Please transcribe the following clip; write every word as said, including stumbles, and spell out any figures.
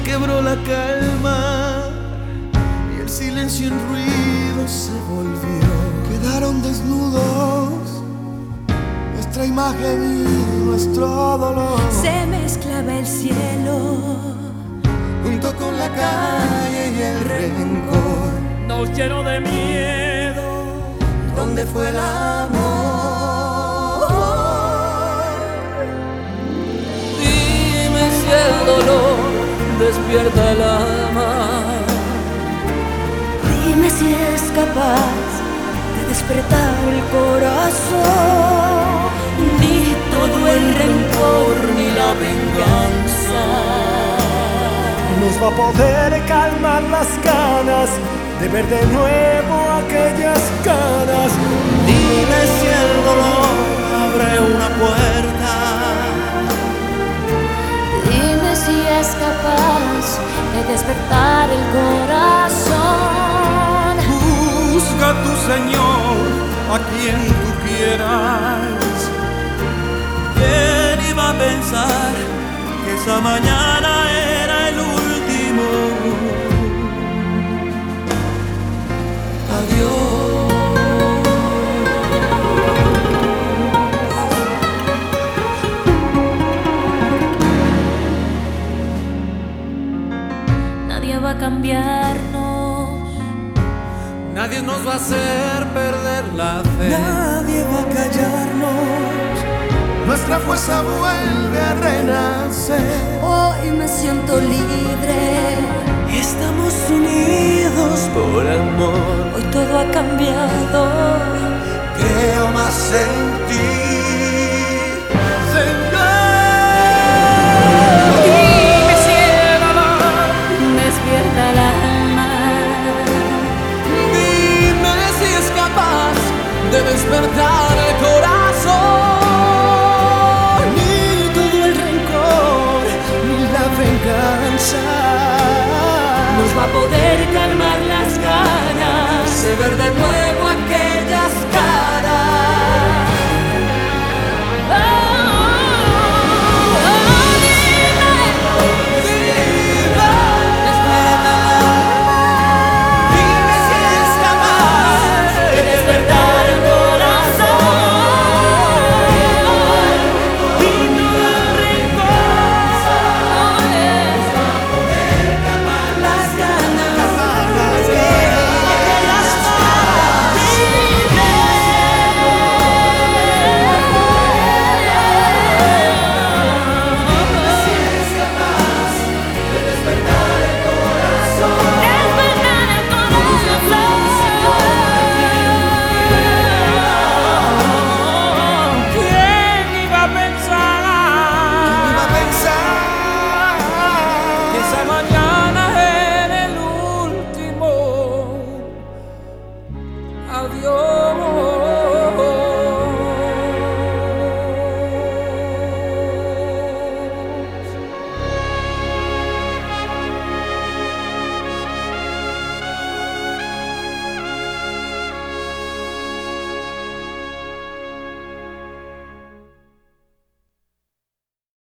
quebró la calma y el silencio en ruido se volvió. Quedaron desnudos nuestra imagen y nuestro dolor. Se mezclaba el cielo junto con la calle y el rencor. Nos llenó de miedo. ¿Dónde fue el amor? Dime si el dolor despierta el alma. Dime si es capaz de despertar el corazón. Ni todo el rencor ni la venganza nos va a poder calmar las ganas de ver de nuevo aquellas caras. Dime si el dolor abre una puerta. Dime si es capaz de despertar el corazón. Busca tu Señor a quien tú quieras. ¿Quién iba a pensar que esa mañana era el último adiós? Nadie va a cambiarnos. Nadie nos va a hacer perder la fe. Nadie va a callarnos. Nuestra fuerza vuelve a renacer. Hoy me siento libre. Estamos unidos por amor. Hoy todo ha cambiado. Creo más en ti, Señor. Dime si el dolor despierta el alma. Dime si es capaz de despertar el corazón. Ni todo el rencor, ni la venganza Nos va a poder calmar las ganas De ver de nuevo